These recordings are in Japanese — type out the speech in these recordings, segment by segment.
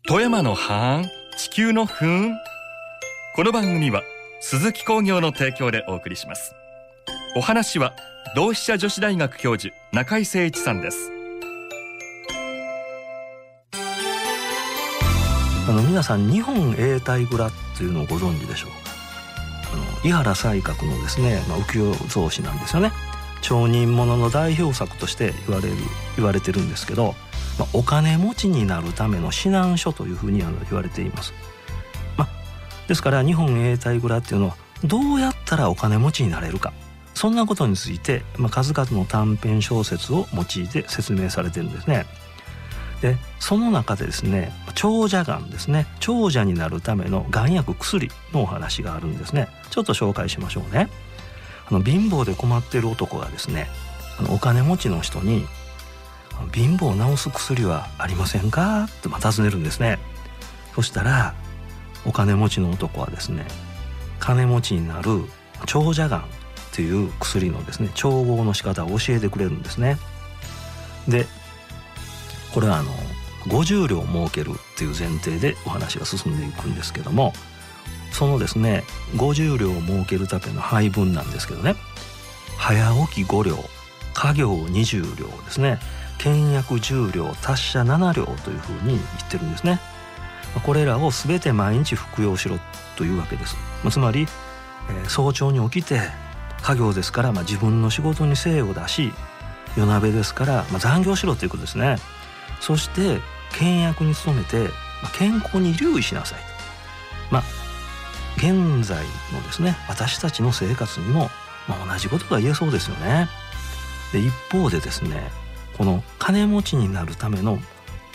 富山のハーン、地球のふーん。この番組は鈴木工業の提供でお送りします。お話は同志社女子大学教授中井誠一さんです。 皆さん日本永代蔵っていうのをご存知でしょうか。井原西鶴のですね、浮世草子なんですよね。町人物の代表作として言われてるんですけど、お金持ちになるための指南書というふうに言われています。ですから日本永代蔵っていうのはどうやったらお金持ちになれるか、そんなことについて、数々の短編小説を用いて説明されてるんですね。でその中でですね、長者がんですね、長者になるためのがん薬薬のお話があるんですね。ちょっと紹介しましょうね。貧乏で困っている男がですね、お金持ちの人に貧乏を治す薬はありませんかって尋ねるんですね。そしたらお金持ちの男はですね、金持ちになる長者がんという薬のですね、調合の仕方を教えてくれるんですね。でこれは50両儲けるっていう前提でお話が進んでいくんですけども、そのですね50両を儲けるための配分なんですけどね、早起き5両、家業20両ですね、倹約10両、達者7両というふうに言ってるんですね。これらを全て毎日服用しろというわけです。つまり、早朝に起きて家業ですから、自分の仕事に精を出し、夜鍋ですから、残業しろということですね。そして倹約に努めて、健康に留意しなさい。現在のですね私たちの生活にも、同じことが言えそうですよね。で一方でですね、この金持ちになるための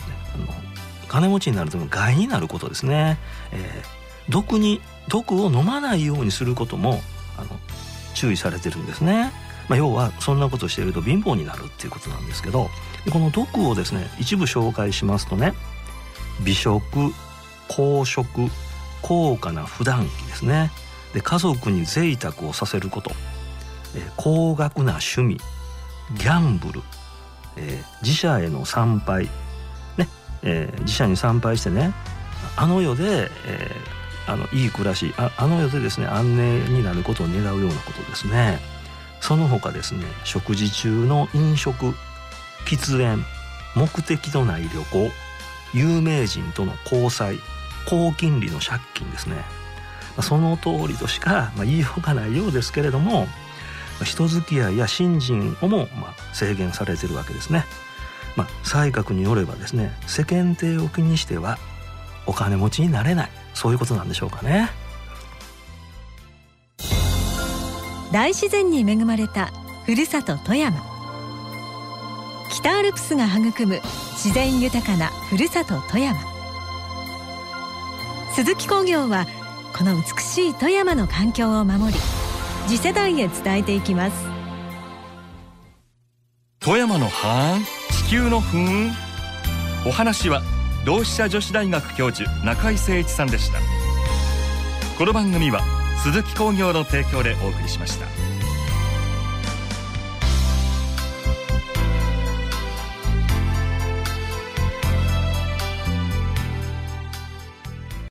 害になることですね、毒を飲まないようにすることも注意されてるんですね。要はそんなことしていると貧乏になるっていうことなんですけど、この毒をですね一部紹介しますとね、美食、好食、高価な普段着ですね。で家族に贅沢をさせること、高額な趣味、ギャンブル、寺社への参拝ね、寺社に参拝してね、世で、いい暮らし、世でですね安寧になることを願うようなことですね。その他ですね、食事中の飲食、喫煙、目的のない旅行、有名人との交際、高金利の借金ですね。その通りとしか言いようがないようですけれども、人付き合いや信心をも制限されているわけですね。西鶴によればですね、世間体を気にしてはお金持ちになれない、そういうことなんでしょうかね。 大自然に恵まれたふるさと富山、北アルプスが育む自然豊かなふるさと富山。鈴木工業はこの美しい富山の環境を守り、次世代へ伝えていきます。 富山のハーン、地球のふーん。お話は同志社女子大学教授中井誠一さんでした。この番組は鈴木工業の提供でお送りしました。